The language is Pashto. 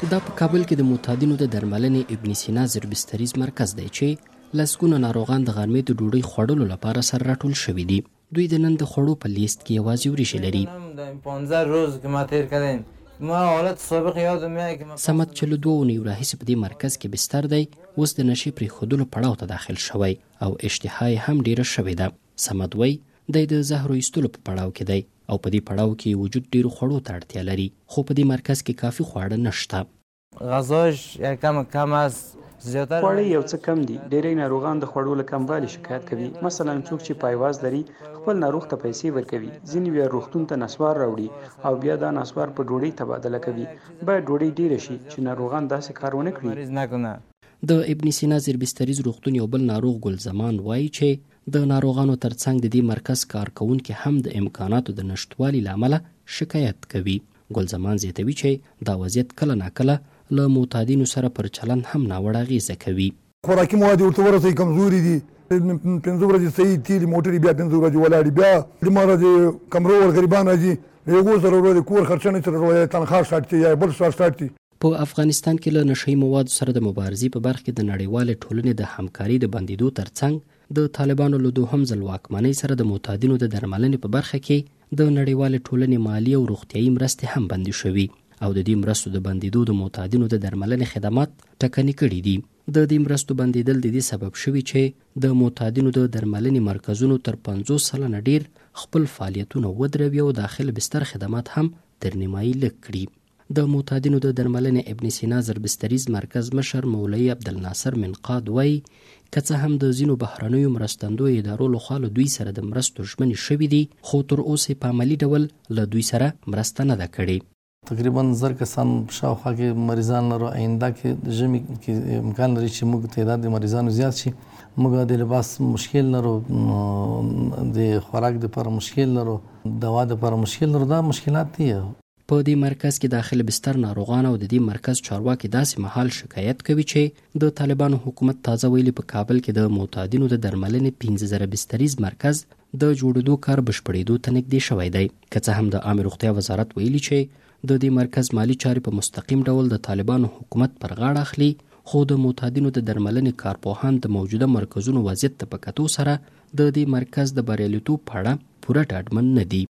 دا په کابل کې د معتادینو د درملنې ابن سینا زربستریز مرکز دی چې لسګونه ناروغان د غرمې د ډوډۍ خوړلو لپاره سره راټول شوي دي. دوی د نن د خوړو په لیست کې یوازې وریښې لري. 15 روز که ما تیر کردیم ما حالت سابق یادم میاد که سمت چې له 2 اونیو راهیسې په دې مرکز کې بستر دی، اوس د نشې پرېښودلو پړاو ته داخل شوی او اشتها یې هم ډیره شوې ده. سمت وایي دی د زهرو ایستلو په پړاو کې دی او په دې پړاو کې وجود ډیرو خوړو ته اړتیا لري، خو په دې مرکز کې کافي خواړه نشته. غذاش کم است. خواړه یو څه کم دي. ډېری ناروغان د خوړو له کموالي شکایت کوي. مثلا څوک چې پایواز لري خپل ناروغ ته پیسې ورکوي، ځینې بیا روغتون ته نسوار راوړي او بیا دا نسوار په ډوډۍ تبادله کوي. باید ډوډۍ ډیره شي چې ناروغان داسې کار ونه کړي. د ابن سینا زربستریز روغتون یو بل ناروغ ګل زمان وایي چې د ناروغانو ترڅنګ د دې مرکز کارکونکي هم د امکاناتو د نشتوالي له امله شکایت کوي. ګل زمان زیاتوي چې دا وضعیت کله ناکله له معتادینو سره پر چلند هم ناوړه اغیزه کوي. خوراکي مواد ورته ورسوي کمزوري دي، 15 ورځې صحیح تیري موټرې بیا 15 ورځې ولاړې، بیا د مرض کمرو ور غریبان راځي یو سره ورته کور خرچه نه سره تنخواه ساتي یا بل څه ساتي. په افغانستان کې له نشئی موادو سره د مبارزې په برخه کې د نړیوالې ټولنې د همکاري د بندیدو ترڅنګ د طالبانو له دوهم ځل واکمنۍ سره د معتادینو د درملنې په برخه کې د نړیوالې ټولنې مالی او روغتیایي مرستې هم بندي شوي او د دې مرستو د بندیدو د معتادینو د درملنې خدمات ټکني کړي دي. د دې مرستو بندیدل د دې سبب شوي چې د معتادینو د درملنې مرکزونو تر 50 سلنه ډیر خپل فعالیتونه ودروي او داخل بستر خدمات هم تر نیمایي لږ کړي. د معتادینو د درملنې ابن سینا زربستریز مرکز مشر مولوي عبدالناصر منقاد وایي که څه هم د ځینو بهرنیو مرستندویو ادارو لخوا له دوی سره د مرستو ژمنې شوي دي، خو تر اوسه په عملي ډول له دوی سره مرسته نه ده کړې. تقریبا 1000 کسان شاوخوا کې مریضان لرو. آینده کې د ژمي کې امکان لري چې موږ تعداد د مریضانو زیات شي. موږ د لباس مشکل لرو، د خوراک د پر مشکل لرو، دوا د پر مشکل لرو. دا مشکلات دي. په دې مرکز کې داخل بستر ناروغان او د دې مرکز چارواکي داسې مهال شکایت کوي چې د طالبانو حکومت تازه ویلي په کابل کې د معتادینو د درملنې 15000 بستریز مرکز د جوړېدو کار بشپړېدو ته نږدې شوی دی. که څه هم د عامه روغتیا وزارت ویلي چې د دې مرکز مالی چارې په مستقیم ډول د طالبانو حکومت پر غاړه اخلي، خو د معتادینو د درملنې کارپوهان د موجوده مرکزونو وضعیت ته په کتو سره د دې مرکز د بریالیتوب په اړه پوره ډاډمن نه دي.